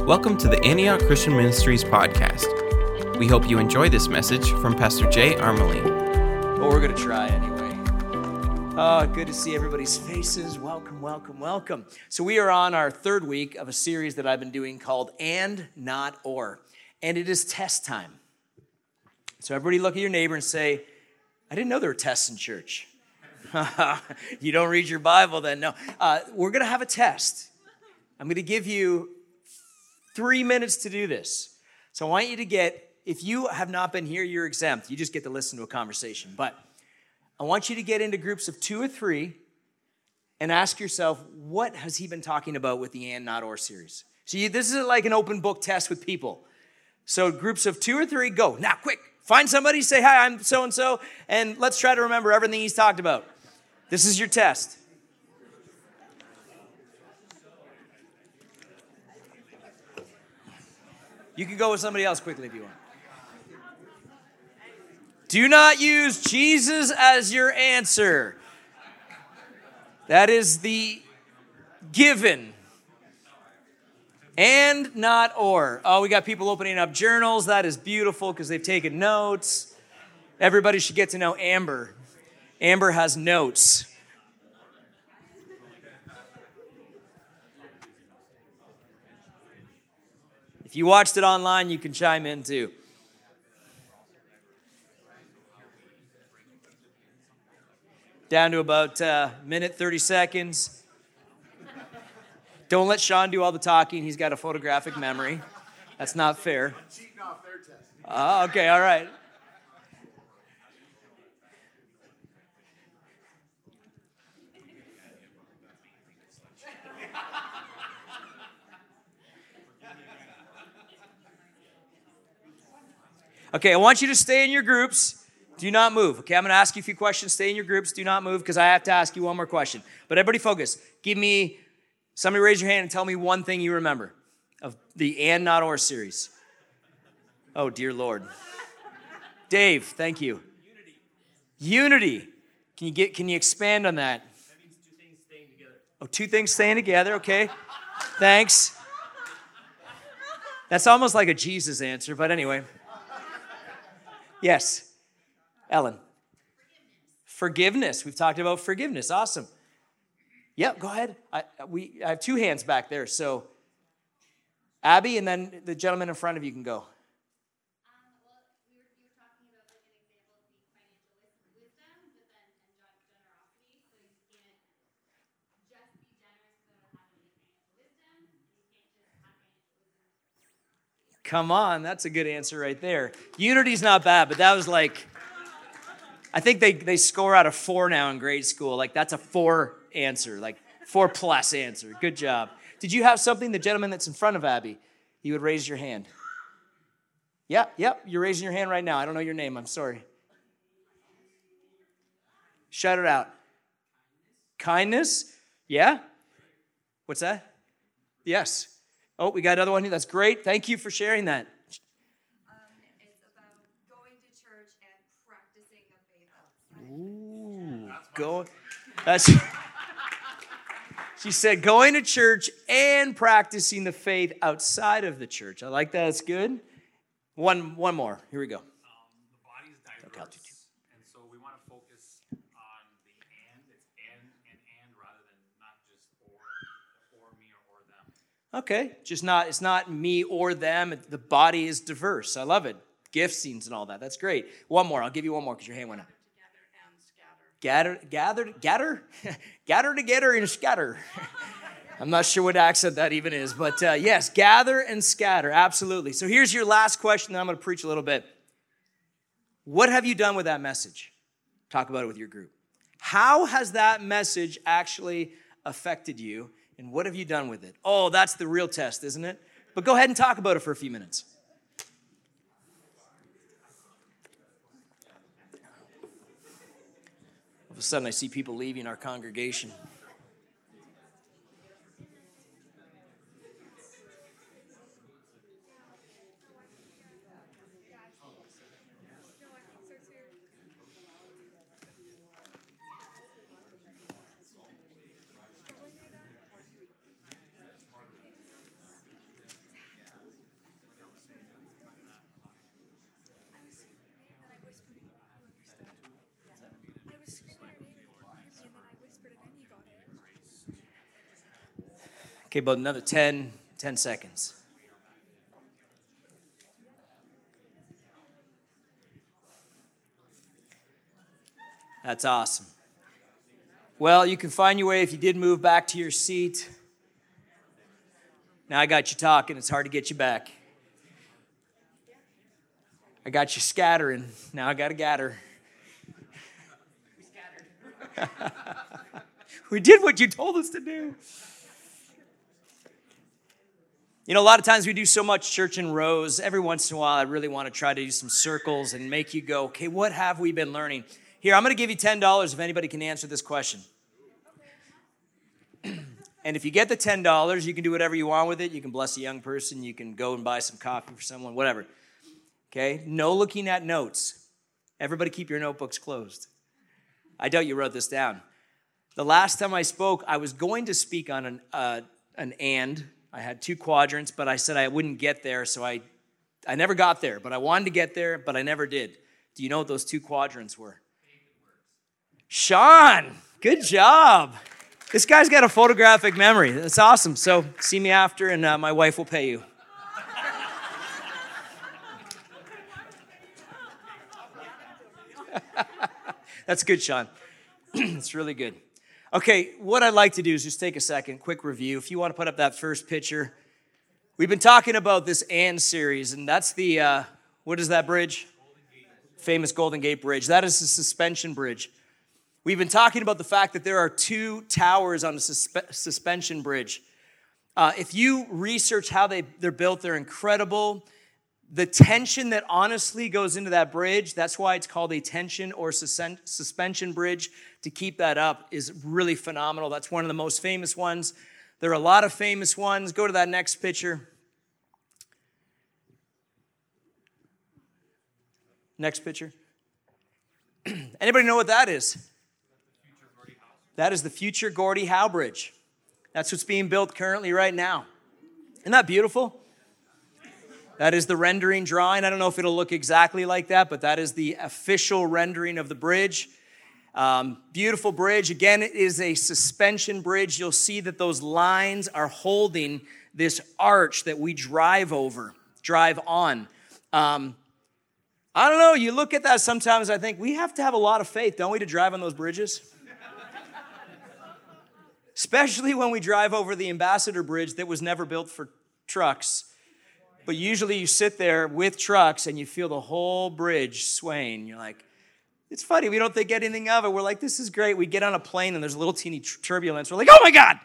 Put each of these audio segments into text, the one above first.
Welcome to the Antioch Christian Ministries podcast. We hope you enjoy this message from Pastor Jay Armeling. Well, we're going to try anyway. Oh, good to see everybody's faces. Welcome, welcome, welcome. So we are on our third week of a series that I've been doing called And Not Or. And it is test time. So everybody look at your neighbor and say, I didn't know there were tests in church. You don't read your Bible then? No. We're going to have a test. I'm going to give you 3 minutes to do this. So I want you to if you have not been here, you're exempt. You just get to listen to a conversation. But I want you to get into groups of 2 or 3 and ask yourself, what has he been talking about with the And Not Or series? So this is like an open book test with people. So groups of 2 or 3, go. Now, quick. Find somebody, say, hi, I'm so-and-so, and let's try to remember everything he's talked about. This is your test. You can go with somebody else quickly if you want. Do not use Jesus as your answer. That is the given. And not or. Oh, we got people opening up journals. That is beautiful because they've taken notes. Everybody should get to know Amber. Amber has notes. If you watched it online, you can chime in too. Down to about minute 30 seconds. Don't let Sean do all the talking. He's got a photographic memory. That's not fair. I'm cheating off their test. Oh, okay, all right. Okay, I want you to stay in your groups. Do not move. Okay, I'm going to ask you a few questions. Stay in your groups. Do not move because I have to ask you one more question. But everybody focus. Somebody raise your hand and tell me one thing you remember of the And Not Or series. Oh, dear Lord. Dave, thank you. Unity. Can you expand on that? That means 2 things staying together. Oh, 2 things staying together. Okay. Thanks. That's almost like a Jesus answer, but anyway. Yes. Ellen. Forgiveness. We've talked about forgiveness. Awesome. Yep, go ahead. I have 2 hands back there. So Abby and then the gentleman in front of you can go. Well, you were talking about like an example of the financial wisdom, but then and generosity. So you can't just be generous without having any financial wisdom. You can't just have financial wisdom. Come on, that's a good answer right there. Unity's not bad, but that was like, I think they score out of 4 now in grade school. Like that's a 4 answer, like 4+ answer. Good job. Did you have something? The gentleman that's in front of Abby, you would raise your hand. Yep, you're raising your hand right now. I don't know your name, I'm sorry. Shout it out. Kindness? Yeah? What's that? Yes. Oh, we got another one here. That's great. Thank you for sharing that. It's about going to church and practicing the faith. That's. She said going to church and practicing the faith outside of the church. I like that. That's good. One more. Here we go. The body is diverse, and so we want to focus on the and. It's and rather than not just or me or them. Okay. It's not me or them. The body is diverse. I love it. Giftings and all that. That's great. One more. I'll give you one more because your hand went up. Gather together and scatter. I'm not sure what accent that even is, but yes, gather and scatter, absolutely. So here's your last question, then I'm going to preach a little bit. What have you done with that message? Talk about it with your group. How has that message actually affected you, and what have you done with it? Oh, that's the real test, isn't it? But go ahead and talk about it for a few minutes. All of a sudden, I see people leaving our congregation. Okay, about another 10 seconds. That's awesome. Well, you can find your way if you did move back to your seat. Now I got you talking. It's hard to get you back. I got you scattering. Now I got to gatter. We did what you told us to do. You know, a lot of times we do so much church in rows. Every once in a while, I really want to try to do some circles and make you go, okay, what have we been learning? Here, I'm going to give you $10 if anybody can answer this question. And if you get the $10, you can do whatever you want with it. You can bless a young person. You can go and buy some coffee for someone, whatever. Okay? No looking at notes. Everybody keep your notebooks closed. I doubt you wrote this down. The last time I spoke, I was going to speak on an and. I had 2 quadrants, but I said I wouldn't get there, so I never got there. But I wanted to get there, but I never did. Do you know what those 2 quadrants were? Sean, good job. This guy's got a photographic memory. That's awesome. So see me after, and my wife will pay you. That's good, Sean. It's really good. Okay, what I'd like to do is just take a second, quick review. If you want to put up that first picture. We've been talking about this AND series, and that's the, what is that bridge? Famous Golden Gate Bridge. That is the suspension bridge. We've been talking about the fact that there are 2 towers on the suspension bridge. If you research how they're built, they're incredible. The tension that honestly goes into that bridge, that's why it's called a tension or suspension bridge. To keep that up is really phenomenal. That's one of the most famous ones. There are a lot of famous ones. Go to that next picture. Next picture. Anybody know what that is? That is the future Gordie Howe Bridge. That's what's being built currently right now. Isn't that beautiful? That is the rendering drawing. I don't know if it'll look exactly like that, but that is the official rendering of the bridge. Beautiful bridge. Again, it is a suspension bridge. You'll see that those lines are holding this arch that we drive on. I don't know. You look at that sometimes, I think we have to have a lot of faith, don't we, to drive on those bridges? Especially when we drive over the Ambassador Bridge that was never built for trucks. But usually you sit there with trucks and you feel the whole bridge swaying. You're like, it's funny, we don't think anything of it. We're like, this is great. We get on a plane and there's a little teeny turbulence. We're like, oh my God!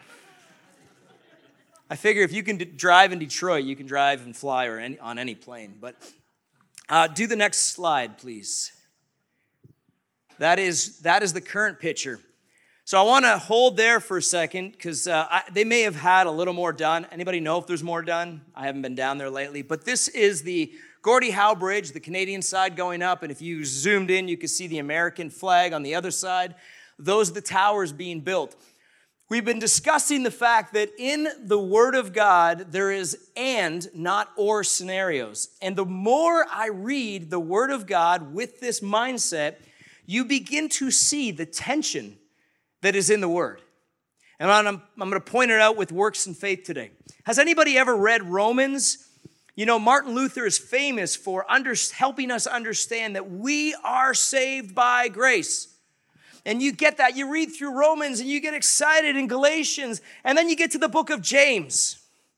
I figure if you can drive in Detroit, you can drive and fly on any plane. But do the next slide, please. That is the current picture. So I want to hold there for a second because they may have had a little more done. Anybody know if there's more done? I haven't been down there lately. But this is the Gordie Howe Bridge, the Canadian side going up. And if you zoomed in, you could see the American flag on the other side. Those are the towers being built. We've been discussing the fact that in the Word of God, there is and, not or scenarios. And the more I read the Word of God with this mindset, you begin to see the tension that is in the Word. And I'm going to point it out with works and faith today. Has anybody ever read Romans? You know, Martin Luther is famous for helping us understand that we are saved by grace. And you get that. You read through Romans and you get excited in Galatians. And then you get to the book of James.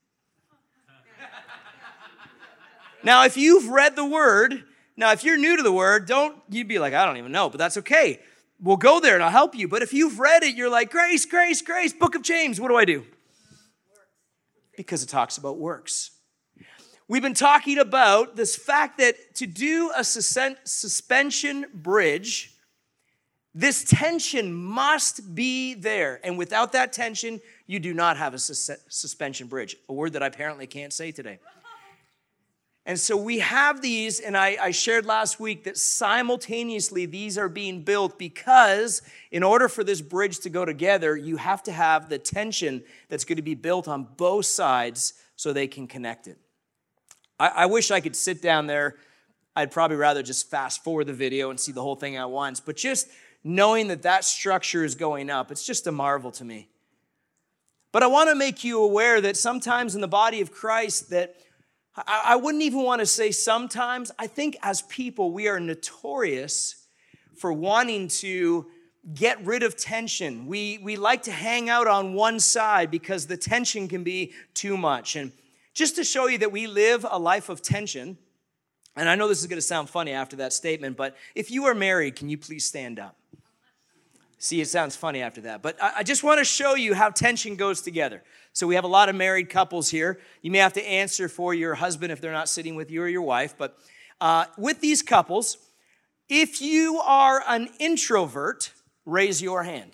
Now, if you've read the Word, now if you're new to the Word, you'd be like, I don't even know, but that's okay. We'll go there and I'll help you. But if you've read it, you're like, grace, grace, grace, book of James. What do I do? Because it talks about works. We've been talking about this fact that to do a suspension bridge, this tension must be there. And without that tension, you do not have a suspension bridge, a word that I apparently can't say today. And so we have these, and I shared last week that simultaneously these are being built because in order for this bridge to go together, you have to have the tension that's going to be built on both sides so they can connect it. I wish I could sit down there. I'd probably rather just fast forward the video and see the whole thing at once. But just knowing that structure is going up, it's just a marvel to me. But I want to make you aware that sometimes in the body of Christ that I wouldn't even want to say sometimes. I think as people, we are notorious for wanting to get rid of tension. We like to hang out on one side because the tension can be too much. And just to show you that we live a life of tension, and I know this is going to sound funny after that statement, but if you are married, can you please stand up? See, it sounds funny after that. But I just want to show you how tension goes together. So we have a lot of married couples here. You may have to answer for your husband if they're not sitting with you or your wife. But with these couples, if you are an introvert, raise your hand.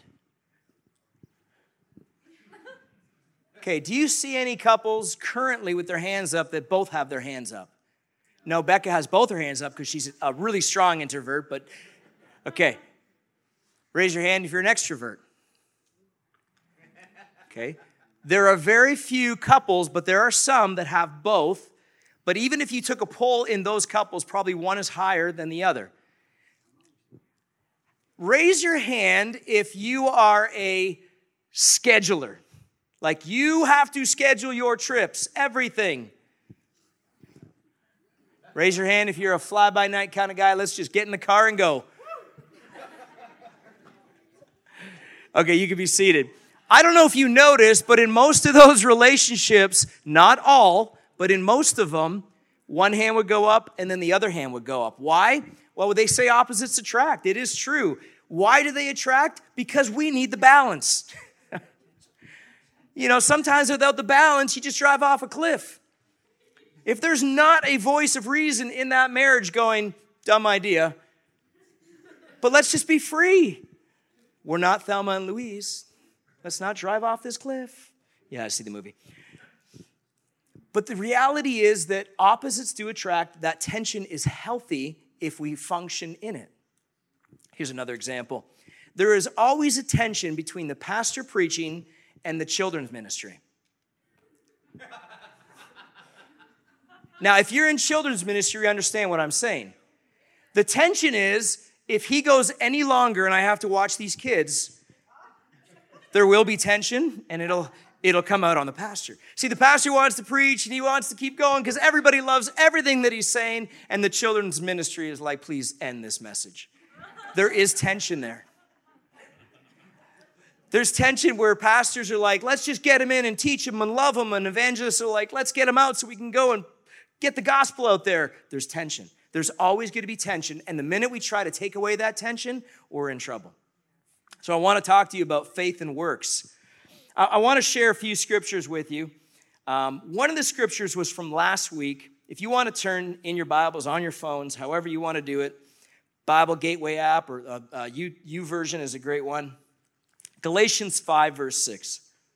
Okay, do you see any couples currently with their hands up that both have their hands up? No, Becca has both her hands up because she's a really strong introvert, but okay. Raise your hand if you're an extrovert. Okay. There are very few couples, but there are some that have both. But even if you took a poll in those couples, probably one is higher than the other. Raise your hand if you are a scheduler. Like you have to schedule your trips, everything. Raise your hand if you're a fly-by-night kind of guy. Let's just get in the car and go. Okay, you can be seated. I don't know if you noticed, but in most of those relationships, not all, but in most of them, one hand would go up and then the other hand would go up. Why? Well, they say opposites attract. It is true. Why do they attract? Because we need the balance. You know, sometimes without the balance, you just drive off a cliff. If there's not a voice of reason in that marriage going, dumb idea, but let's just be free. We're not Thelma and Louise. Let's not drive off this cliff. Yeah, I see the movie. But the reality is that opposites do attract. That tension is healthy if we function in it. Here's another example. There is always a tension between the pastor preaching and the children's ministry. Now, if you're in children's ministry, you understand what I'm saying. The tension is, if he goes any longer and I have to watch these kids, there will be tension and it'll come out on the pastor. See, the pastor wants to preach and he wants to keep going because everybody loves everything that he's saying, and the children's ministry is like, please end this message. There is tension there. There's tension where pastors are like, let's just get him in and teach him and love him, and evangelists are like, let's get him out so we can go and get the gospel out there. There's tension. There's always going to be tension, and the minute we try to take away that tension, we're in trouble. So I want to talk to you about faith and works. I want to share a few scriptures with you. One of the scriptures was from last week. If you want to turn in your Bibles, on your phones, however you want to do it, Bible Gateway app or YouVersion is a great one. Galatians 5, verse 6.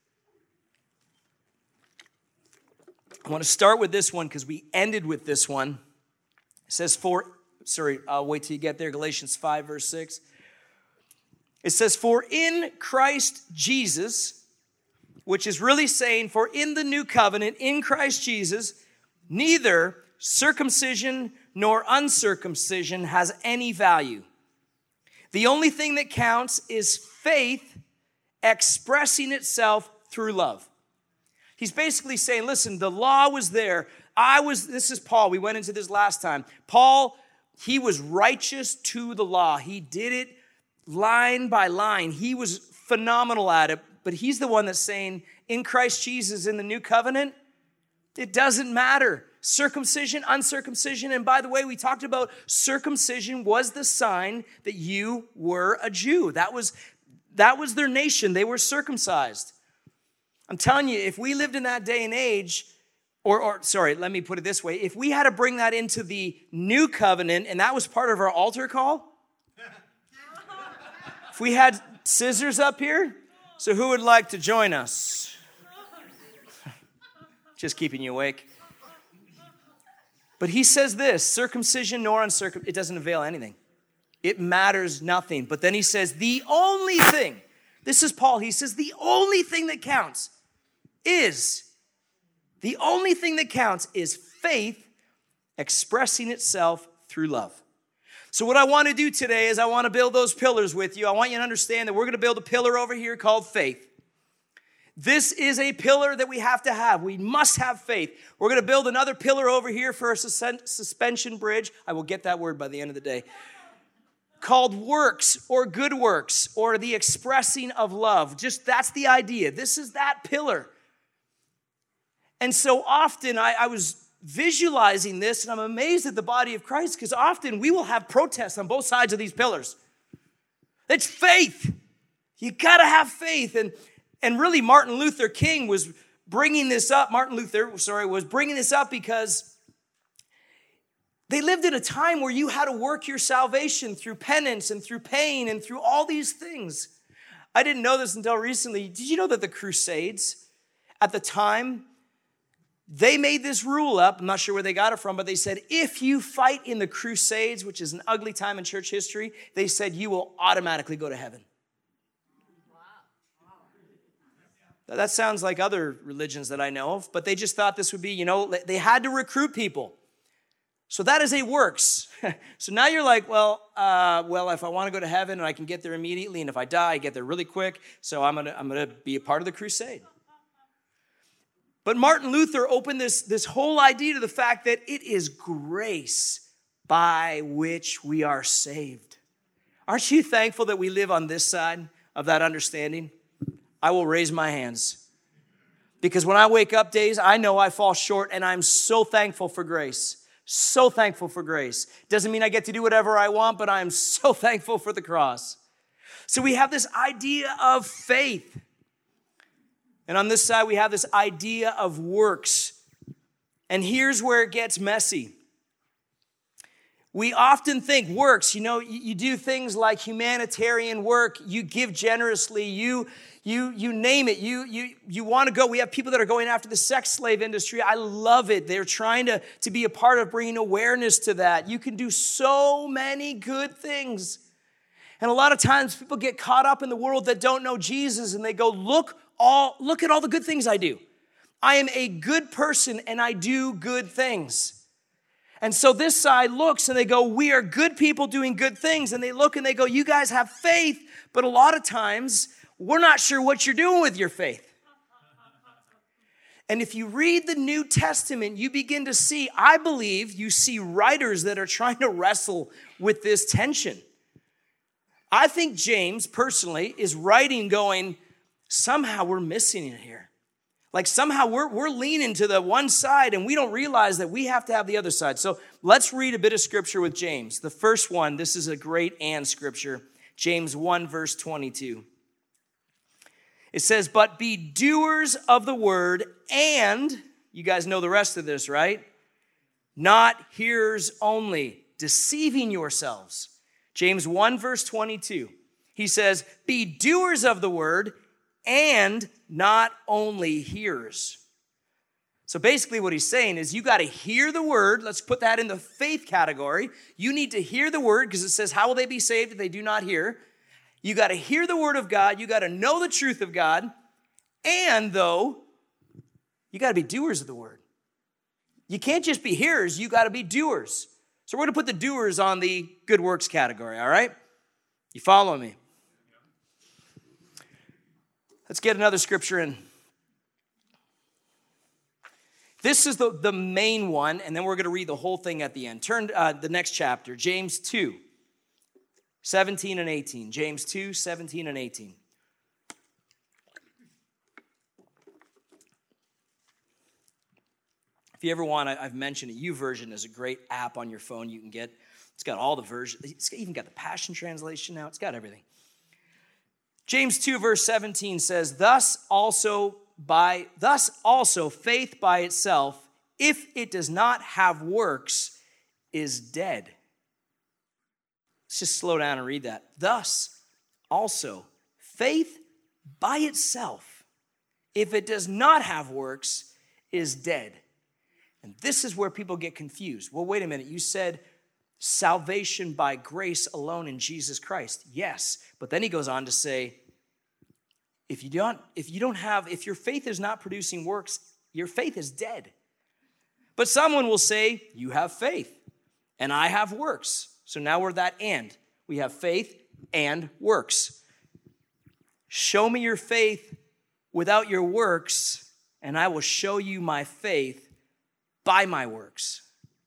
I want to start with this one because we ended with this one. It says, I'll wait till you get there. Galatians 5, verse 6. It says, for in Christ Jesus, which is really saying, for in the new covenant, in Christ Jesus, neither circumcision nor uncircumcision has any value. The only thing that counts is faith expressing itself through love. He's basically saying, listen, the law was there. This is Paul. We went into this last time. Paul, he was righteous to the law. He did it line by line. He was phenomenal at it, but he's the one that's saying, in Christ Jesus, in the new covenant, it doesn't matter. Circumcision, uncircumcision, and by the way, we talked about circumcision was the sign that you were a Jew. That was their nation. They were circumcised. I'm telling you, if we lived in that day and age, let me put it this way. If we had to bring that into the new covenant, and that was part of our altar call, if we had scissors up here, so who would like to join us? Just keeping you awake. But he says this, circumcision nor uncircumcision, it doesn't avail anything. It matters nothing. But then he says, the only thing, this is Paul, he says, the only thing that counts is faith expressing itself through love. So what I want to do today is I want to build those pillars with you. I want you to understand that we're going to build a pillar over here called faith. This is a pillar that we have to have. We must have faith. We're going to build another pillar over here for a suspension bridge. I will get that word by the end of the day. Called works or good works or the expressing of love. Just that's the idea. This is that pillar. And so often I was visualizing this, and I'm amazed at the body of Christ because often we will have protests on both sides of these pillars. It's faith. You got to have faith. And really, Martin Luther was bringing this up because they lived in a time where you had to work your salvation through penance and through pain and through all these things. I didn't know this until recently. Did you know that the Crusades, at the time, they made this rule up? I'm not sure where they got it from, but they said, if you fight in the Crusades, which is an ugly time in church history, they said you will automatically go to heaven. That sounds like other religions that I know of, but they just thought this would be, they had to recruit people. So that is a works. So now you're like, well, if I want to go to heaven and I can get there immediately, and if I die, I get there really quick, so I'm gonna be a part of the crusade. But Martin Luther opened this whole idea to the fact that it is grace by which we are saved. Aren't you thankful that we live on this side of that understanding? I will raise my hands. Because when I wake up days, I know I fall short, and I'm so thankful for grace. So thankful for grace. Doesn't mean I get to do whatever I want, but I'm so thankful for the cross. So we have this idea of faith. And on this side, we have this idea of works. And here's where it gets messy. We often think works, you do things like humanitarian work, you give generously, you name it, you want to go. We have people that are going after the sex slave industry. I love it. They're trying to be a part of bringing awareness to that. You can do so many good things. And a lot of times people get caught up in the world that don't know Jesus, and they go, look at all the good things I do. I am a good person and I do good things. And so this side looks and they go, we are good people doing good things. And they look and they go, you guys have faith, but a lot of times we're not sure what you're doing with your faith. And if you read the New Testament, you begin to see, I believe you see writers that are trying to wrestle with this tension. I think James, personally, is writing going, somehow we're missing it here. Like somehow we're leaning to the one side and we don't realize that we have to have the other side. So let's read a bit of scripture with James. The first one, this is a great and scripture. James 1 verse 22. It says, but be doers of the word and, you guys know the rest of this, right? Not hearers only, deceiving yourselves. James 1 verse 22. He says, be doers of the word and not only hearers. So basically what he's saying is you got to hear the word. Let's put that in the faith category. You need to hear the word because it says, how will they be saved if they do not hear? You got to hear the word of God. You got to know the truth of God. And though, you got to be doers of the word. You can't just be hearers. You got to be doers. So we're going to put the doers on the good works category, all right? You follow me? Let's get another scripture in. This is the main one, and then we're going to read the whole thing at the end. Turn the next chapter, James 2, 17 and 18. James 2, 17 and 18. If you ever want, I've mentioned it. YouVersion is a great app on your phone you can get. It's got all the versions. It's even got the Passion Translation now. It's got everything. James 2 verse 17 says, thus also faith by itself, if it does not have works, is dead. Let's just slow down and read that. Thus also faith by itself, if it does not have works, is dead. And this is where people get confused. Well, wait a minute. You said salvation by grace alone in Jesus Christ. Yes. But then he goes on to say, if your faith is not producing works, your faith is dead. But someone will say, you have faith and I have works. So now we're that and. We have faith and works. Show me your faith without your works, and I will show you my faith by my works.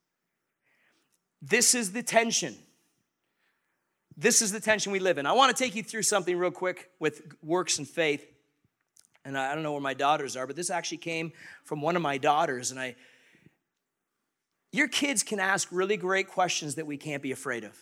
This is the tension. This is the tension we live in. I want to take you through something real quick with works and faith. And I don't know where my daughters are, but this actually came from one of my daughters. And your kids can ask really great questions that we can't be afraid of.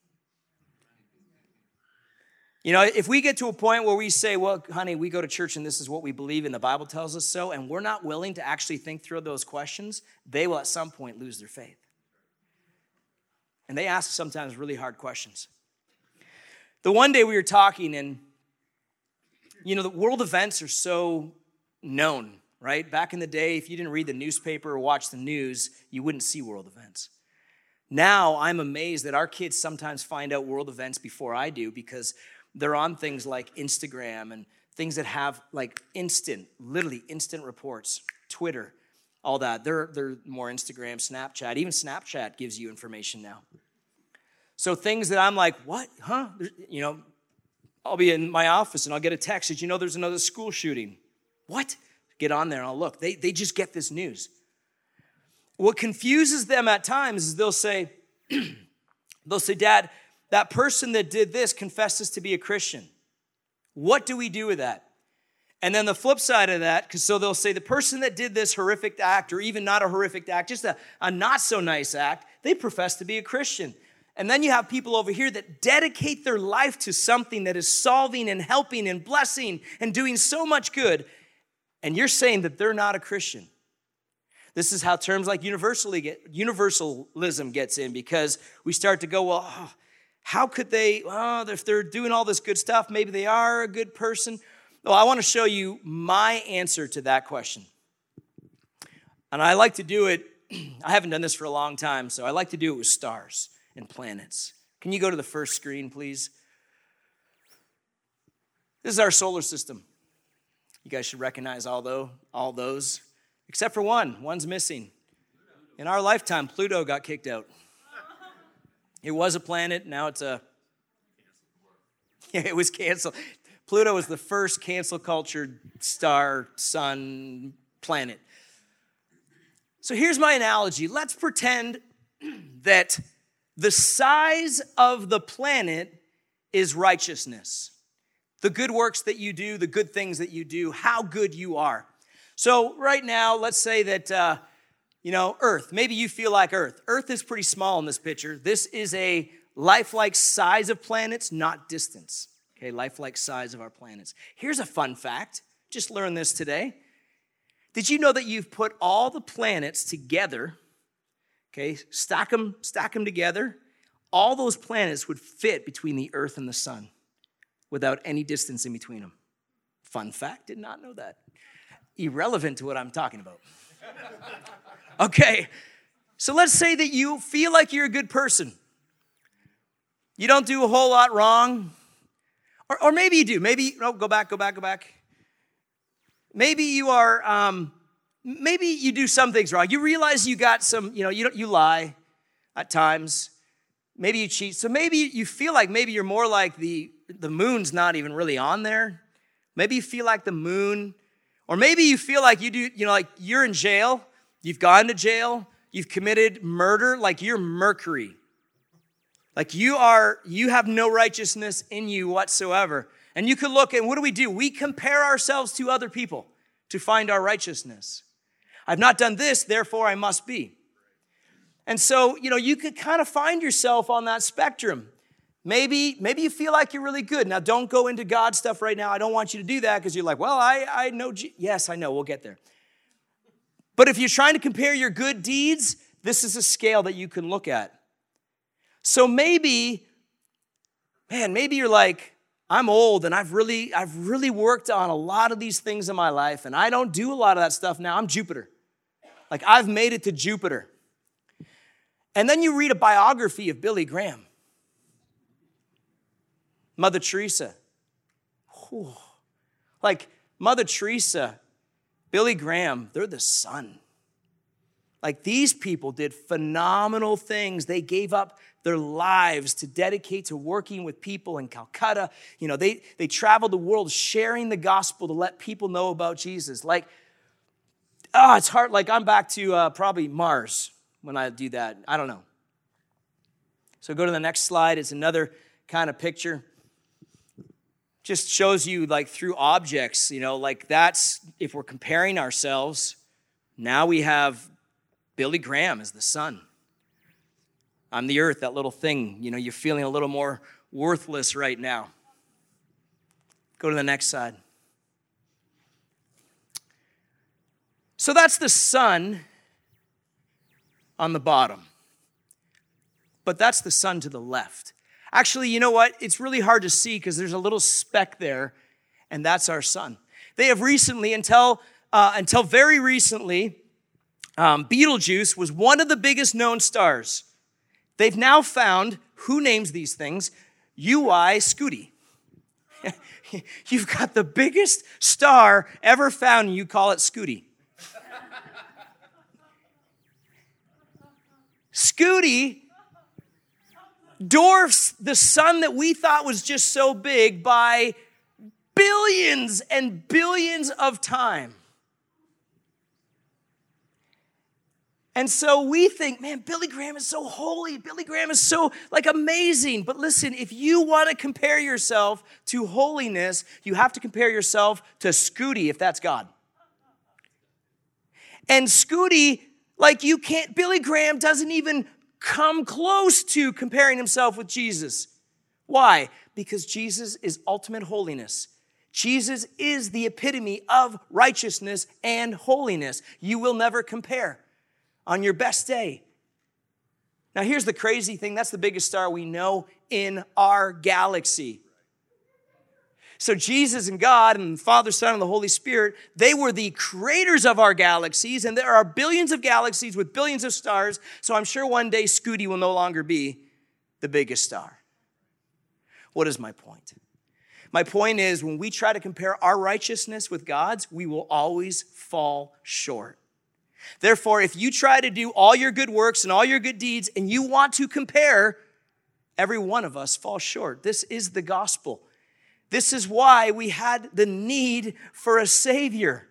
You know, if we get to a point where we say, well, honey, we go to church and this is what we believe and the Bible tells us so, and we're not willing to actually think through those questions, they will at some point lose their faith. And they ask sometimes really hard questions. The one day we were talking, and you know, the world events are so known, right? Back in the day, if you didn't read the newspaper or watch the news, you wouldn't see world events. Now, I'm amazed that our kids sometimes find out world events before I do because they're on things like Instagram and things that have like literally instant reports, Twitter, all that. They're more Instagram, Snapchat. Even Snapchat gives you information now. So things that I'm like, what? Huh? You know, I'll be in my office and I'll get a text. Did you know there's another school shooting? What? Get on there and I'll look. They just get this news. What confuses them at times is they'll say, Dad, that person that did this confesses to be a Christian. What do we do with that? And then the flip side of that, so they'll say the person that did this horrific act, or even not a horrific act, just a not so nice act, they profess to be a Christian. And then you have people over here that dedicate their life to something that is solving and helping and blessing and doing so much good. And you're saying that they're not a Christian. This is how terms like universalism gets in, because we start to go, well, how could they, if they're doing all this good stuff, maybe they are a good person. Well, I want to show you my answer to that question. And I like to do it, I haven't done this for a long time, so I like to do it with stars and planets. Can you go to the first screen, please? This is our solar system. You guys should recognize all those, except for one. One's missing. In our lifetime, Pluto got kicked out. It was a planet, now it's it was canceled. Pluto was the first cancel cultured star, sun, planet. So here's my analogy. Let's pretend that the size of the planet is righteousness. The good works that you do, the good things that you do, how good you are. So right now, let's say that, Earth. Maybe you feel like Earth. Earth is pretty small in this picture. This is a lifelike size of planets, not distance. Okay, lifelike size of our planets. Here's a fun fact. Just learned this today. Did you know that you've put all the planets together? Okay, stack them together. All those planets would fit between the Earth and the sun without any distance in between them. Fun fact, did not know that. Irrelevant to what I'm talking about. Okay, so let's say that you feel like you're a good person. You don't do a whole lot wrong. Or maybe you do. Maybe, go back. Maybe you are, maybe you do some things wrong. You realize you got some, you lie at times. Maybe you cheat. So maybe you feel like maybe you're more like the moon's not even really on there. Maybe you feel like the moon. Or maybe you feel like you do, like you're in jail. You've gone to jail. You've committed murder. Like you're Mercury. Like you have no righteousness in you whatsoever. And you could look, and what do? We compare ourselves to other people to find our righteousness. I've not done this, therefore I must be. And so, you could kind of find yourself on that spectrum. Maybe you feel like you're really good. Now, don't go into God stuff right now. I don't want you to do that because you're like, well, I know. Yes, I know. We'll get there. But if you're trying to compare your good deeds, this is a scale that you can look at. So maybe you're like, I'm old and I've really worked on a lot of these things in my life and I don't do a lot of that stuff now. I'm Jupiter. Like I've made it to Jupiter. And then you read a biography of Billy Graham. Mother Teresa. Whew. Like Mother Teresa, Billy Graham, they're the sun. Like these people did phenomenal things. They gave up their lives to dedicate to working with people in Calcutta. You know, they traveled the world sharing the gospel to let people know about Jesus. Like, it's hard. Like I'm back to probably Mars when I do that. I don't know. So go to the next slide. It's another kind of picture. Just shows you like through objects, you know, like that's, if we're comparing ourselves, now we have Billy Graham as the sun. I'm the earth, that little thing. You know, you're feeling a little more worthless right now. Go to the next slide. So that's the sun on the bottom. But that's the sun to the left. Actually, you know what? It's really hard to see because there's a little speck there, and that's our sun. They have recently, until very recently, Betelgeuse was one of the biggest known stars. They've now found, who names these things? UI Scuti. You've got the biggest star ever found, and you call it Scuti. Scuti dwarfs the sun that we thought was just so big by billions and billions of times. And so we think, man, Billy Graham is so holy. Billy Graham is so amazing. But listen, if you want to compare yourself to holiness, you have to compare yourself to Scuti, if that's God. And Scuti, Billy Graham doesn't even come close to comparing himself with Jesus. Why? Because Jesus is ultimate holiness. Jesus is the epitome of righteousness and holiness. You will never compare on your best day. Now here's the crazy thing. That's the biggest star we know in our galaxy. So Jesus and God and the Father, Son, and the Holy Spirit, they were the creators of our galaxies, and there are billions of galaxies with billions of stars, so I'm sure one day Scuti will no longer be the biggest star. What is my point? My point is, when we try to compare our righteousness with God's, we will always fall short. Therefore, if you try to do all your good works and all your good deeds, and you want to compare, every one of us falls short. This is the gospel. This is why we had the need for a Savior.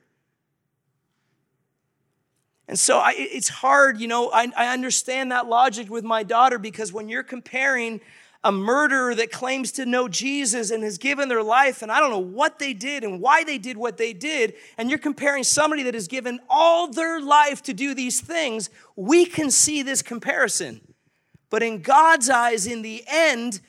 And so it's hard, I understand that logic with my daughter, because when you're comparing a murderer that claims to know Jesus and has given their life, and I don't know what they did and why they did what they did, and you're comparing somebody that has given all their life to do these things, we can see this comparison. But in God's eyes, in the end,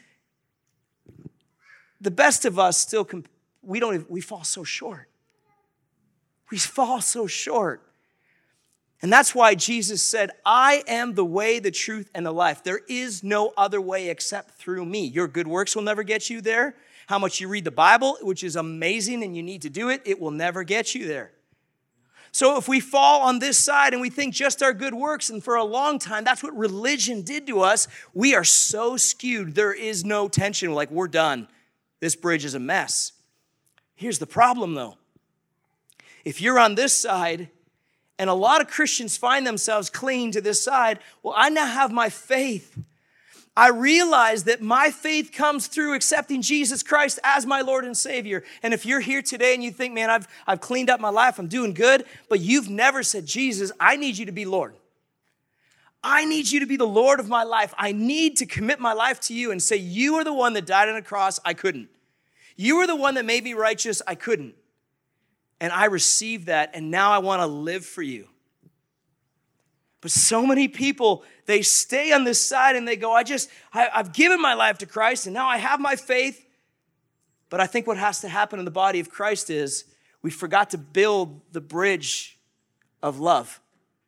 the best of us still, we fall so short. We fall so short. And that's why Jesus said, I am the way, the truth, and the life. There is no other way except through me. Your good works will never get you there. How much you read the Bible, which is amazing and you need to do it, it will never get you there. So if we fall on this side and we think just our good works, and for a long time, that's what religion did to us, we are so skewed. There is no tension. We're done. This bridge is a mess. Here's the problem, though. If you're on this side, and a lot of Christians find themselves clinging to this side, well, I now have my faith. I realize that my faith comes through accepting Jesus Christ as my Lord and Savior. And if you're here today and you think, man, I've cleaned up my life, I'm doing good, but you've never said, Jesus, I need you to be Lord. I need you to be the Lord of my life. I need to commit my life to you and say, you are the one that died on a cross. I couldn't. You are the one that made me righteous. I couldn't. And I received that, and now I want to live for you. But so many people, they stay on this side and they go, I've given my life to Christ, and now I have my faith. But I think what has to happen in the body of Christ is we forgot to build the bridge of love.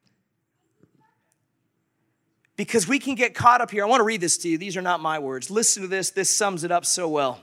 Because we can get caught up here. I want to read this to you. These are not my words. Listen to this. This sums it up so well.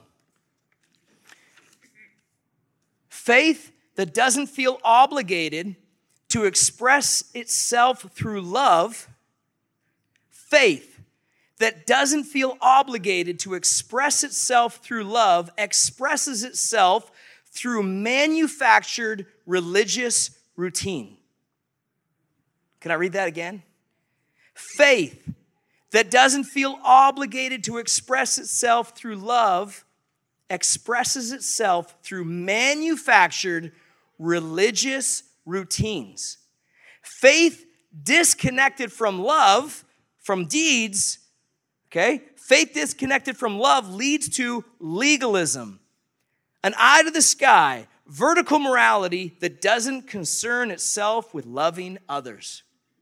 Faith that doesn't feel obligated to express itself through love. Faith that doesn't feel obligated to express itself through love expresses itself through manufactured religious routine. Can I read that again? Faith that doesn't feel obligated to express itself through love expresses itself through manufactured religious routines. Faith disconnected from love, from deeds, okay? Faith disconnected from love leads to legalism, an eye to the sky, vertical morality that doesn't concern itself with loving others.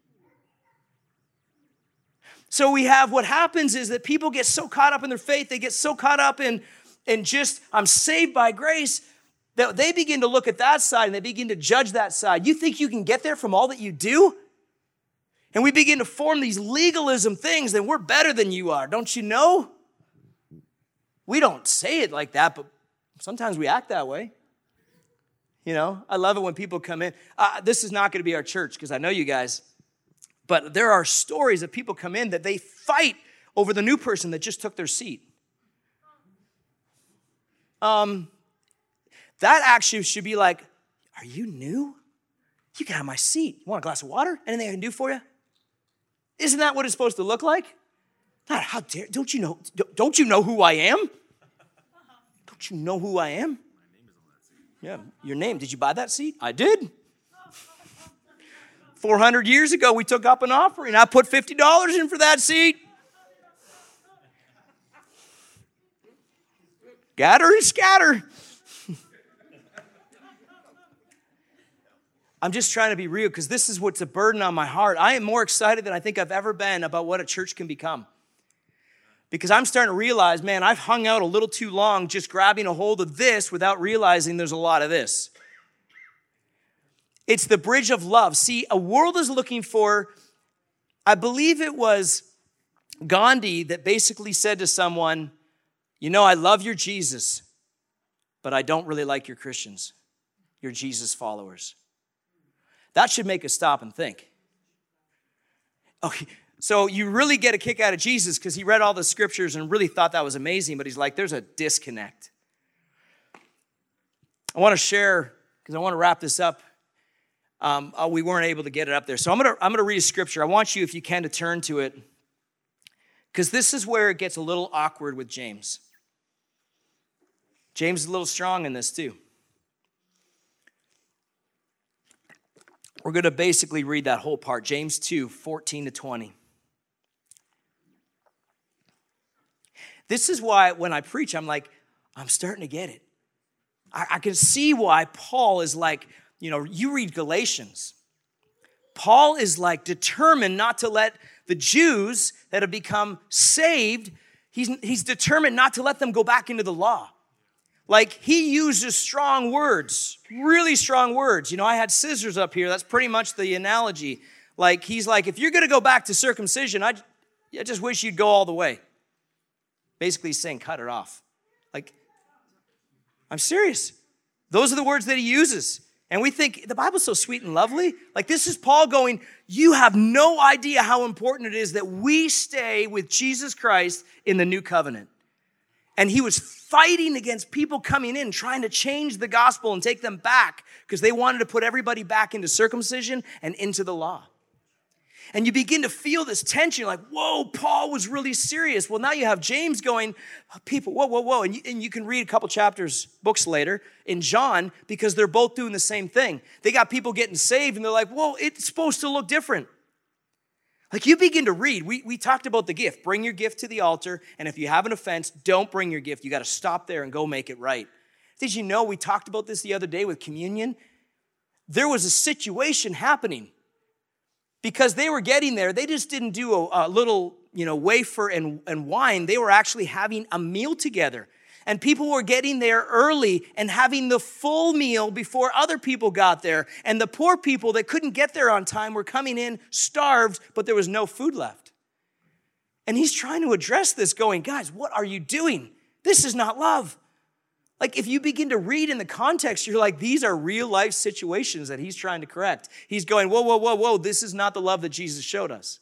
So we have what happens is that people get so caught up in their faith, they get so caught up in just, I'm saved by grace, that they begin to look at that side and they begin to judge that side. You think you can get there from all that you do? And we begin to form these legalism things that we're better than you are. Don't you know? We don't say it like that, but sometimes we act that way. You know, I love it when people come in. This is not going to be our church because I know you guys. But there are stories of people come in that they fight over the new person that just took their seat. That actually should be like, are you new? You can have my seat. You want a glass of water? Anything I can do for you? Isn't that what it's supposed to look like? God, how dare, don't you know who I am? Don't you know who I am? Yeah, your name. Did you buy that seat? I did. 400 years ago, we took up an offering. I put $50 in for that seat. Gather and scatter. I'm just trying to be real because this is what's a burden on my heart. I am more excited than I think I've ever been about what a church can become. Because I'm starting to realize, man, I've hung out a little too long just grabbing a hold of this without realizing there's a lot of this. It's the bridge of love. See, a world is looking for, I believe it was Gandhi that basically said to someone, you know, I love your Jesus, but I don't really like your Christians, your Jesus followers. That should make us stop and think. Okay, so you really get a kick out of Jesus because he read all the scriptures and really thought that was amazing, but he's like, there's a disconnect. I want to share, because I want to wrap this up. We weren't able to get it up there. So I'm gonna read a scripture. I want you, if you can, to turn to it, because this is where it gets a little awkward with James. James is a little strong in this too. We're going to basically read that whole part. James 2, 14 to 20. This is why when I preach, I'm like, I'm starting to get it. I can see why Paul is like, you know, you read Galatians. Paul is like determined not to let the Jews that have become saved, he's determined not to let them go back into the law. Like, he uses strong words, really strong words. You know, I had scissors up here. That's pretty much the analogy. Like, he's like, if you're going to go back to circumcision, I just wish you'd go all the way. Basically, he's saying, cut it off. Like, I'm serious. Those are the words that he uses. And we think, the Bible's so sweet and lovely. Like, this is Paul going, you have no idea how important it is that we stay with Jesus Christ in the new covenant. And he was fighting against people coming in, trying to change the gospel and take them back because they wanted to put everybody back into circumcision and into the law. And you begin to feel this tension. You're like, whoa, Paul was really serious. Well, now you have James going, people, whoa. And you can read a couple chapters, books later in John because they're both doing the same thing. They got people getting saved and they're like, whoa, it's supposed to look different. Like, you begin to read. We talked about the gift. Bring your gift to the altar, and if you have an offense, don't bring your gift. You got to stop there and go make it right. Did you know we talked about this the other day with communion? There was a situation happening because they were getting there. They just didn't do a little, wafer and wine. They were actually having a meal together. And people were getting there early and having the full meal before other people got there. And the poor people that couldn't get there on time were coming in starved, but there was no food left. And he's trying to address this going, guys, what are you doing? This is not love. Like, if you begin to read in the context, you're like, these are real life situations that he's trying to correct. He's going, whoa. This is not the love that Jesus showed us.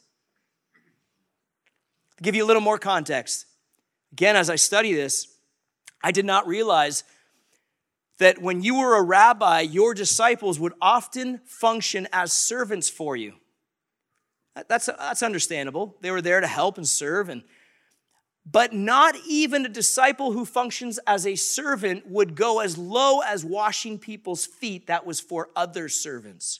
To give you a little more context, again, as I study this, I did not realize that when you were a rabbi, your disciples would often function as servants for you. That's understandable. They were there to help and serve, but not even a disciple who functions as a servant would go as low as washing people's feet. That was for other servants.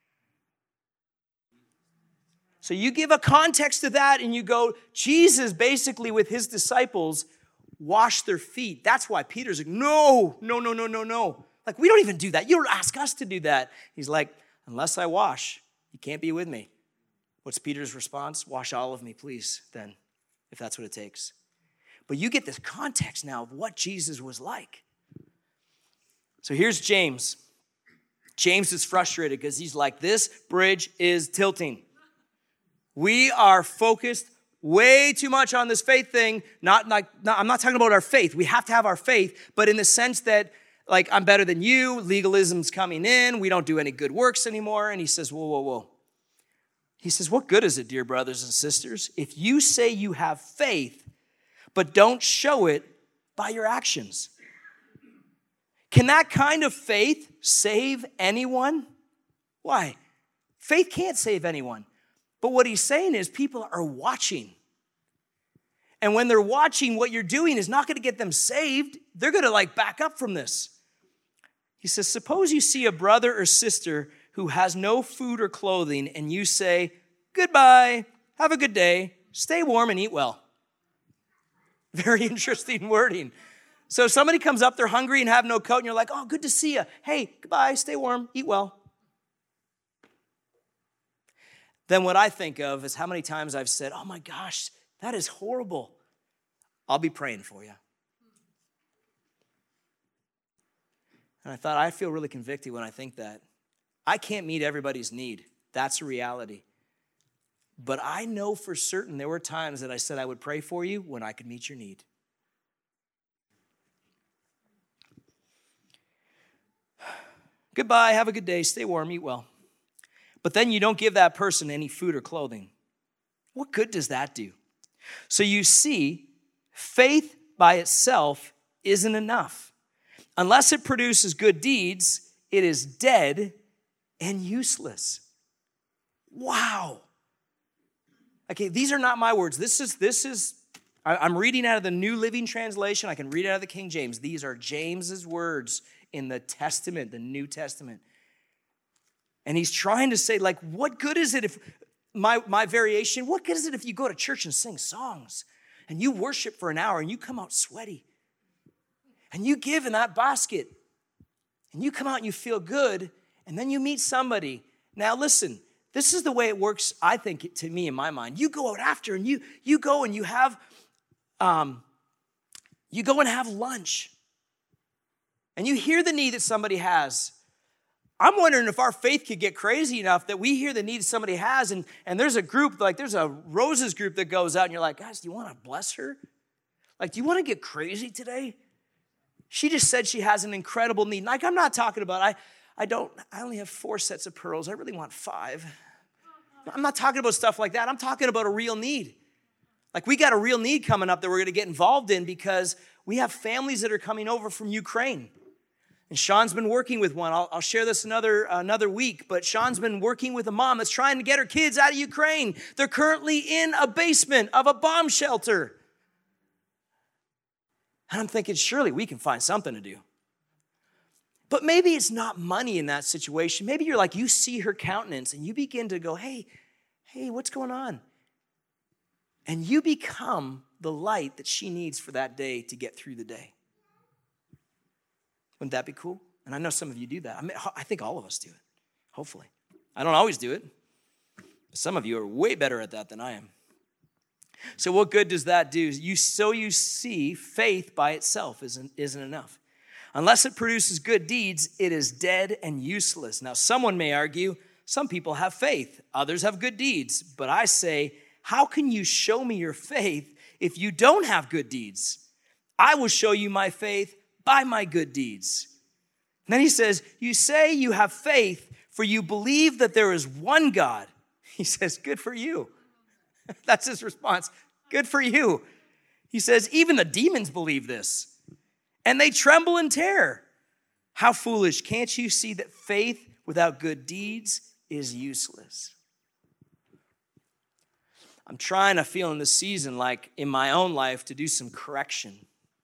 So you give a context to that and you go, Jesus basically with his disciples washed their feet. That's why Peter's like, no. Like, we don't even do that. You don't ask us to do that. He's like, unless I wash, you can't be with me. What's Peter's response? Wash all of me, please, then, if that's what it takes. But you get this context now of what Jesus was like. So here's James. James is frustrated because he's like, this bridge is tilting. We are focused way too much on this faith thing. I'm not talking about our faith. We have to have our faith, but in the sense that, like, I'm better than you, legalism's coming in, we don't do any good works anymore. And he says, whoa. He says, what good is it, dear brothers and sisters, if you say you have faith, but don't show it by your actions? Can that kind of faith save anyone? Why? Faith can't save anyone. But what he's saying is people are watching. And when they're watching, what you're doing is not going to get them saved. They're going to back up from this. He says, suppose you see a brother or sister who has no food or clothing, and you say, goodbye, have a good day, stay warm and eat well. Very interesting wording. So if somebody comes up, they're hungry and have no coat, and you're like, oh, good to see you. Hey, goodbye, stay warm, eat well. Then what I think of is how many times I've said, oh my gosh, that is horrible. I'll be praying for you. And I thought, I feel really convicted when I think that. I can't meet everybody's need. That's a reality. But I know for certain there were times that I said I would pray for you when I could meet your need. Goodbye, have a good day, stay warm, eat well. But then you don't give that person any food or clothing. What good does that do? So you see, faith by itself isn't enough. Unless it produces good deeds, it is dead and useless. Wow. Okay, these are not my words. I'm reading out of the New Living Translation. I can read it out of the King James. These are James's words in the Testament, the New Testament. And he's trying to say, what good is it if, my variation, what good is it if you go to church and sing songs and you worship for an hour and you come out sweaty and you give in that basket and you come out and you feel good and then you meet somebody. Now listen, this is the way it works, I think, to me in my mind. You go out after and you go and you have, you go and have lunch and you hear the need that somebody has. I'm wondering if our faith could get crazy enough that we hear the need somebody has, and there's a group, there's a Roses group that goes out, and you're like, guys, do you want to bless her? Do you want to get crazy today? She just said she has an incredible need. I'm not talking about, I only have 4 sets of pearls. I really want 5. I'm not talking about stuff like that. I'm talking about a real need. We got a real need coming up that we're going to get involved in because we have families that are coming over from Ukraine. And Sean's been working with one. I'll share this another week, but Sean's been working with a mom that's trying to get her kids out of Ukraine. They're currently in a basement of a bomb shelter. And I'm thinking, surely we can find something to do. But maybe it's not money in that situation. Maybe you're you see her countenance and you begin to go, hey, what's going on? And you become the light that she needs for that day to get through the day. Wouldn't that be cool? And I know some of you do that. I think all of us do it, hopefully. I don't always do it. But some of you are way better at that than I am. So what good does that do? You see, faith by itself isn't enough. Unless it produces good deeds, it is dead and useless. Now, someone may argue, some people have faith, others have good deeds. But I say, how can you show me your faith if you don't have good deeds? I will show you my faith by my good deeds. And then he says, you say you have faith, for you believe that there is one God. He says, good for you. That's his response. Good for you. He says, even the demons believe this, and they tremble in terror. How foolish. Can't you see that faith without good deeds is useless? I'm trying to feel in this season, like in my own life, to do some correction.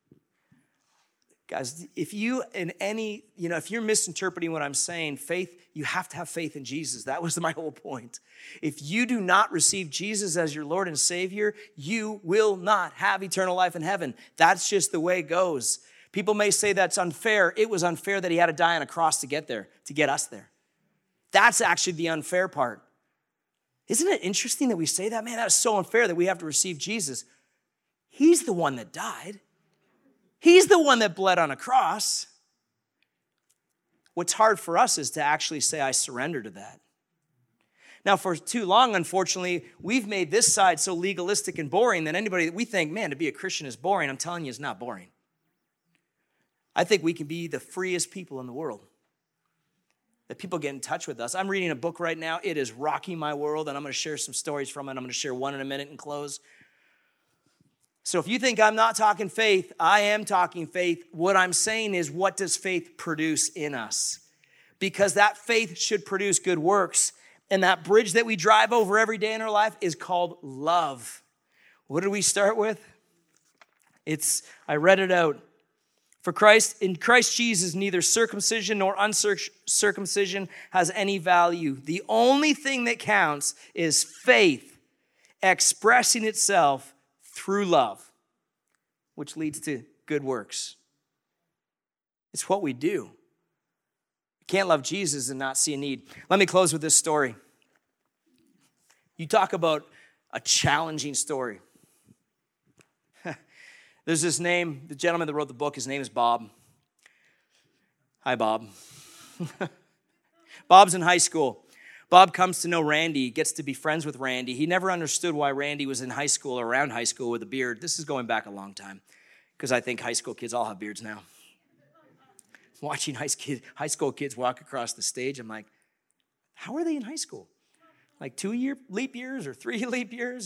Guys, if you're misinterpreting what I'm saying, faith, you have to have faith in Jesus. That was my whole point. If you do not receive Jesus as your Lord and Savior, you will not have eternal life in heaven. That's just the way it goes. People may say that's unfair. It was unfair that he had to die on a cross to get there, to get us there. That's actually the unfair part. Isn't it interesting that we say that? Man, that is so unfair that we have to receive Jesus. He's the one that died. He's the one that bled on a cross. What's hard for us is to actually say, I surrender to that. Now, for too long, unfortunately, we've made this side so legalistic and boring that anybody that we think, man, to be a Christian is boring. I'm telling you, it's not boring. I think we can be the freest people in the world. That people get in touch with us. I'm reading a book right now. It is rocking my world, and I'm going to share some stories from it. I'm going to share one in a minute and close. So if you think I'm not talking faith, I am talking faith. What I'm saying is, what does faith produce in us? Because that faith should produce good works. And that bridge that we drive over every day in our life is called love. What did we start with? I read it out. In Christ Jesus, neither circumcision nor uncircumcision has any value. The only thing that counts is faith expressing itself through love, which leads to good works. It's what we do. You can't love Jesus and not see a need. Let me close with this story. You talk about a challenging story. There's this name, the gentleman that wrote the book, his name is Bob. Hi, Bob. Bob's in high school. Bob comes to know Randy, gets to be friends with Randy. He never understood why Randy was in high school or around high school with a beard. This is going back a long time, because I think high school kids all have beards now. Watching high school kids walk across the stage, I'm like, how are they in high school? Like 2 leap years or 3 leap years?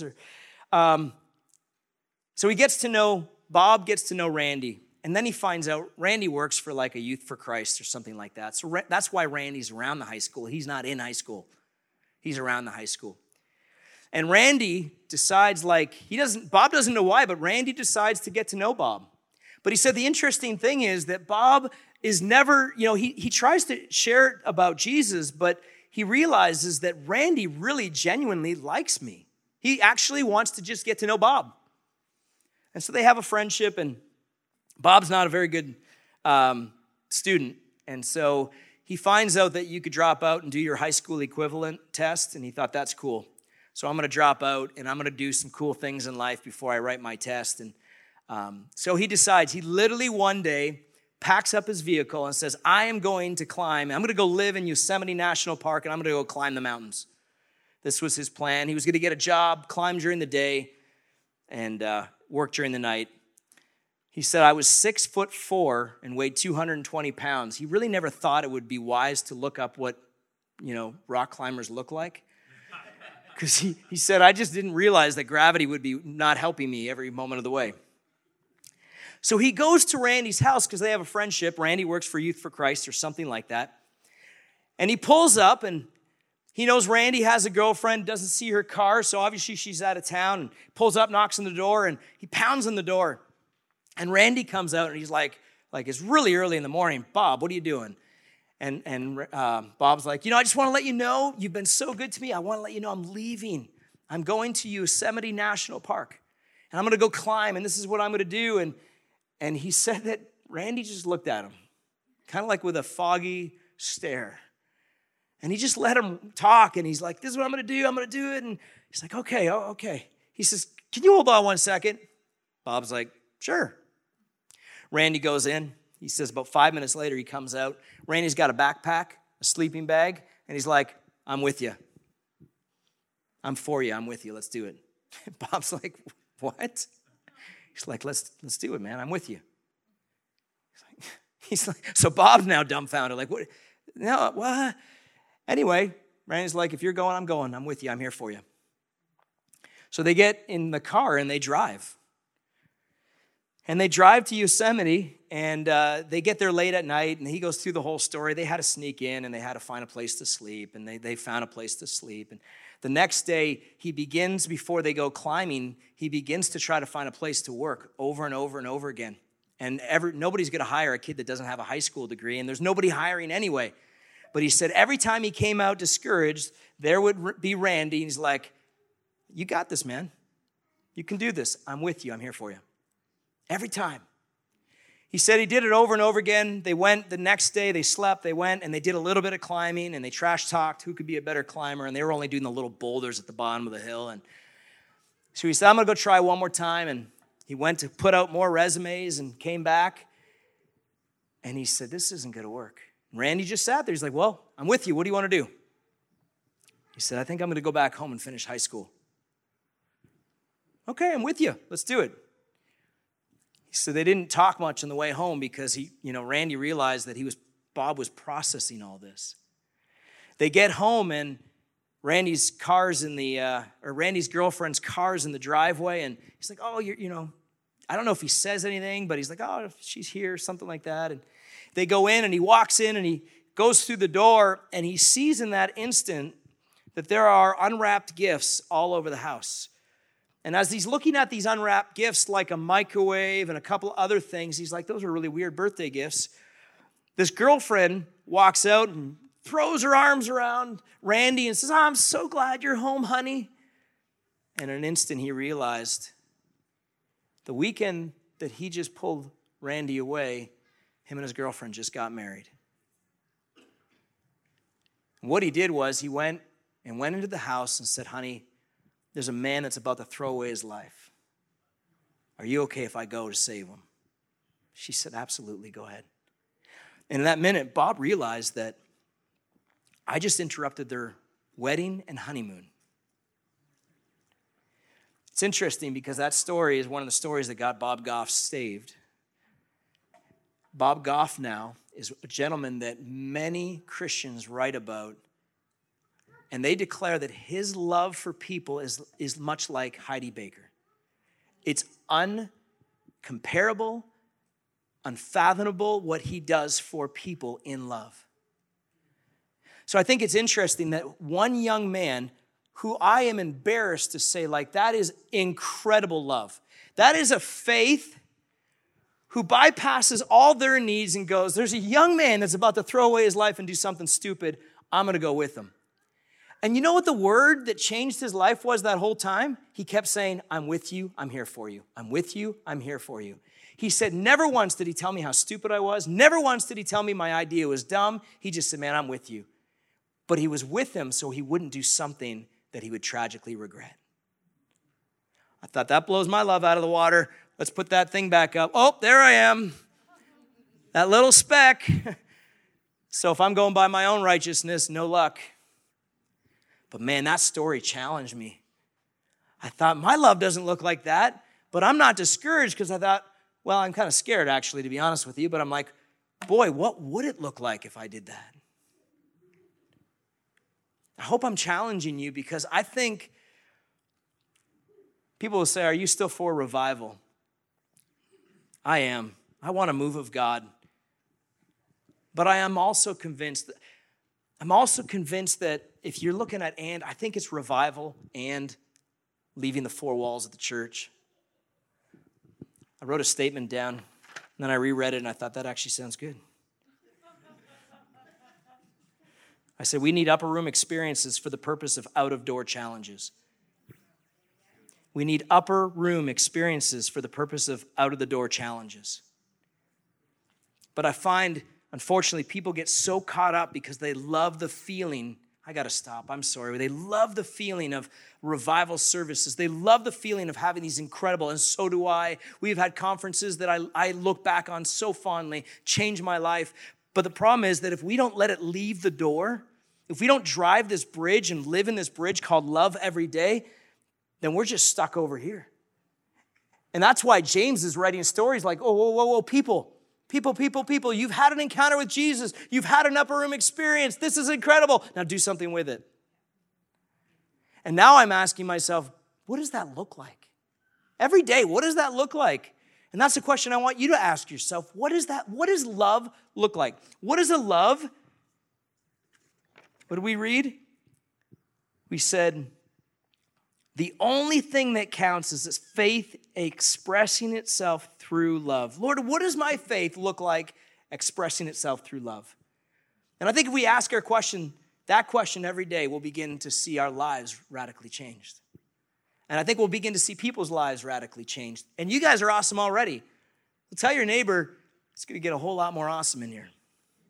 So Bob gets to know Randy. And then he finds out Randy works for like a Youth for Christ or something like that. So that's why Randy's around the high school. He's not in high school. He's around the high school. And Randy decides Bob doesn't know why, but Randy decides to get to know Bob. But he said the interesting thing is that Bob is never, he tries to share about Jesus, but he realizes that Randy really genuinely likes me. He actually wants to just get to know Bob. And so they have a friendship, and Bob's not a very good student. And so he finds out that you could drop out and do your high school equivalent test, and he thought, that's cool. So I'm going to drop out, and I'm going to do some cool things in life before I write my test. And so he decides, he literally one day packs up his vehicle and says, I'm going to go live in Yosemite National Park, and I'm going to go climb the mountains. This was his plan. He was going to get a job, climb during the day, and work during the night. He said, I was 6'4" and weighed 220 pounds. He really never thought it would be wise to look up what, rock climbers look like. Because he said, I just didn't realize that gravity would be not helping me every moment of the way. So he goes to Randy's house because they have a friendship. Randy works for Youth for Christ or something like that. And he pulls up, and he knows Randy has a girlfriend, doesn't see her car, so obviously she's out of town, and pulls up, knocks on the door, and he pounds on the door. And Randy comes out, and he's like it's really early in the morning. Bob, what are you doing? And Bob's like, I just want to let you know, you've been so good to me. I want to let you know I'm leaving. I'm going to Yosemite National Park, and I'm going to go climb, and this is what I'm going to do. And he said that Randy just looked at him, kind of like with a foggy stare. And he just let him talk, and he's like, this is what I'm going to do. I'm going to do it. And he's like, okay, okay. He says, can you hold on 1 second? Bob's like, sure. Randy goes in. He says about 5 minutes later, he comes out. Randy's got a backpack, a sleeping bag, and he's like, I'm with you. I'm for you. I'm with you. Let's do it. And Bob's like, what? He's like, let's do it, man. I'm with you. He's like, so Bob's now dumbfounded. Like, what? No, what? Anyway, Randy's like, if you're going, I'm going. I'm with you. I'm here for you. So they get in the car and they drive. And they drive to Yosemite, and they get there late at night, and he goes through the whole story. They had to sneak in, and they had to find a place to sleep, and they found a place to sleep. And the next day, he begins, before they go climbing, he begins to try to find a place to work over and over and over again. And nobody's going to hire a kid that doesn't have a high school degree, and there's nobody hiring anyway. But he said every time he came out discouraged, there would be Randy, and he's like, you got this, man. You can do this. I'm with you. I'm here for you. Every time. He said he did it over and over again. They went the next day, they slept, they went, and they did a little bit of climbing, and they trash talked who could be a better climber, and they were only doing the little boulders at the bottom of the hill. And so he said, I'm going to go try one more time, and he went to put out more resumes and came back, and he said, this isn't going to work. And Randy just sat there. He's like, well, I'm with you. What do you want to do? He said, I think I'm going to go back home and finish high school. Okay, I'm with you. Let's do it. So they didn't talk much on the way home because Randy realized that Bob was processing all this. They get home and Randy's girlfriend's car's in the driveway, and he's like, oh, I don't know if he says anything, but he's like, oh, she's here, something like that. And they go in, and he walks in, and he goes through the door, and he sees in that instant that there are unwrapped gifts all over the house. And as he's looking at these unwrapped gifts, like a microwave and a couple other things, he's like, those are really weird birthday gifts. This girlfriend walks out and throws her arms around Randy and says, oh, I'm so glad you're home, honey. And in an instant, he realized the weekend that he just pulled Randy away, him and his girlfriend just got married. And what he did was he went into the house and said, honey, there's a man that's about to throw away his life. Are you okay if I go to save him? She said, absolutely, go ahead. And in that minute, Bob realized that I just interrupted their wedding and honeymoon. It's interesting because that story is one of the stories that got Bob Goff saved. Bob Goff now is a gentleman that many Christians write about, and they declare that his love for people is much like Heidi Baker. It's uncomparable, unfathomable what he does for people in love. So I think it's interesting that one young man who I am embarrassed to say, like, that is incredible love. That is a faith who bypasses all their needs and goes, there's a young man that's about to throw away his life and do something stupid. I'm going to go with him. And you know what the word that changed his life was that whole time? He kept saying, I'm with you, I'm here for you. I'm with you, I'm here for you. He said, never once did he tell me how stupid I was. Never once did he tell me my idea was dumb. He just said, man, I'm with you. But he was with him so he wouldn't do something that he would tragically regret. I thought that blows my love out of the water. Let's put that thing back up. Oh, there I am. That little speck. So if I'm going by my own righteousness, no luck. But man, that story challenged me. I thought, my love doesn't look like that, but I'm not discouraged because I thought, well, I'm kind of scared actually, to be honest with you, but I'm like, boy, what would it look like if I did that? I hope I'm challenging you because I think people will say, are you still for revival? I am. I want a move of God. But I am also convinced that if you're looking at and, I think it's revival and leaving the four walls of the church. I wrote a statement down, and then I reread it, and I thought that actually sounds good. I said, we need upper room experiences for the purpose of out-of-door challenges. We need upper room experiences for the purpose of out-of-the-door challenges. But I find, unfortunately, people get so caught up because they love the feeling. I got to stop. I'm sorry. They love the feeling of revival services. They love the feeling of having these incredible, and so do I. We've had conferences that I look back on so fondly, changed my life. But the problem is that if we don't let it leave the door, if we don't drive this bridge and live in this bridge called love every day, then we're just stuck over here. And that's why James is writing stories like, oh, whoa, people, you've had an encounter with Jesus. You've had an upper room experience. This is incredible. Now do something with it. And now I'm asking myself, what does that look like? Every day, what does that look like? And that's the question I want you to ask yourself. What is that? What does love look like? What is a love? What did we read? We said, the only thing that counts is this faith expressing itself through love. Lord, what does my faith look like expressing itself through love? And I think if we ask that question every day, we'll begin to see our lives radically changed. And I think we'll begin to see people's lives radically changed. And you guys are awesome already. Tell your neighbor, it's going to get a whole lot more awesome in here.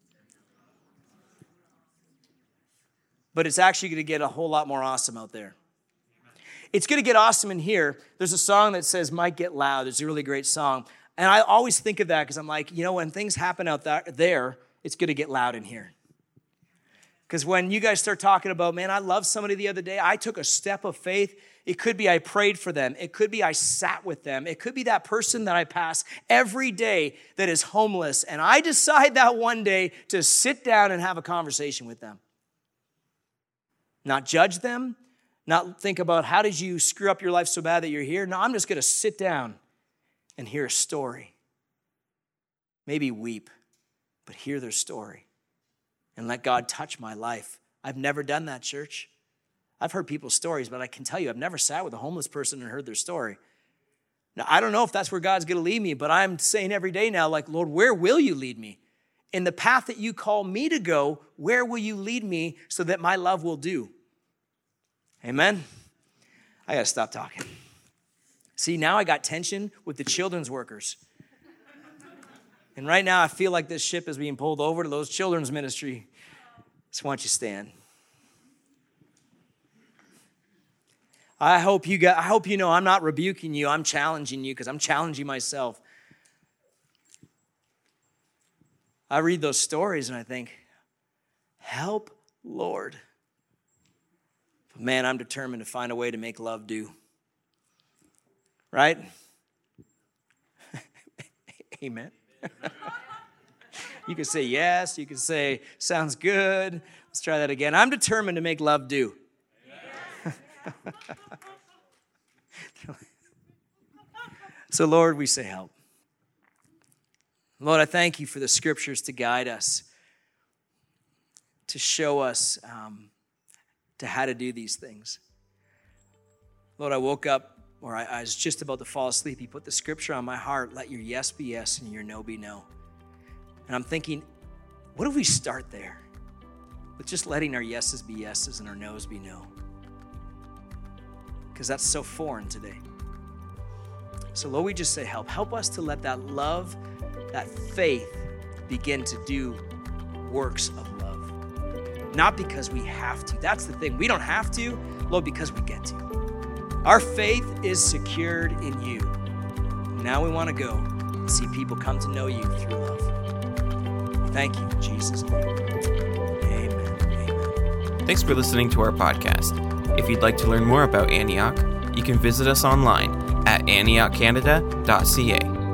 But it's actually going to get a whole lot more awesome out there. It's going to get awesome in here. There's a song that says, might get loud. It's a really great song. And I always think of that because I'm like, when things happen out there, it's going to get loud in here. Because when you guys start talking about, man, I love somebody the other day, I took a step of faith. It could be I prayed for them. It could be I sat with them. It could be that person that I pass every day that is homeless. And I decide that one day to sit down and have a conversation with them. Not judge them. Not think about how did you screw up your life so bad that you're here. No, I'm just going to sit down and hear a story. Maybe weep, but hear their story. And let God touch my life. I've never done that, church. I've heard people's stories, but I can tell you, I've never sat with a homeless person and heard their story. Now, I don't know if that's where God's going to lead me, but I'm saying every day now, like, Lord, where will you lead me? In the path that you call me to go, where will you lead me so that my love will do? Amen? I got to stop talking. See, now I got tension with the children's workers. And right now, I feel like this ship is being pulled over to those children's ministry. So why don't you stand? I hope you know I'm not rebuking you. I'm challenging you because I'm challenging myself. I read those stories and I think, help, Lord. But man, I'm determined to find a way to make love do. Right? Amen. You can say yes. You can say, sounds good. Let's try that again. I'm determined to make love do. So, Lord, we say help. Lord, I thank you for the scriptures to guide us, to show us to how to do these things. Lord, I woke up, or I was just about to fall asleep. You put the scripture on my heart, let your yes be yes and your no be no. And I'm thinking, what if we start there? With just letting our yeses be yeses and our no's be no. Because that's so foreign today. So Lord, we just say help. Help us to let that love, that faith begin to do works of love. Not because we have to. That's the thing. We don't have to, Lord, because we get to. Our faith is secured in you. Now we want to go and see people come to know you through love. Thank you in Jesus' name. Amen. Amen. Thanks for listening to our podcast. If you'd like to learn more about Antioch, you can visit us online at antiochcanada.ca.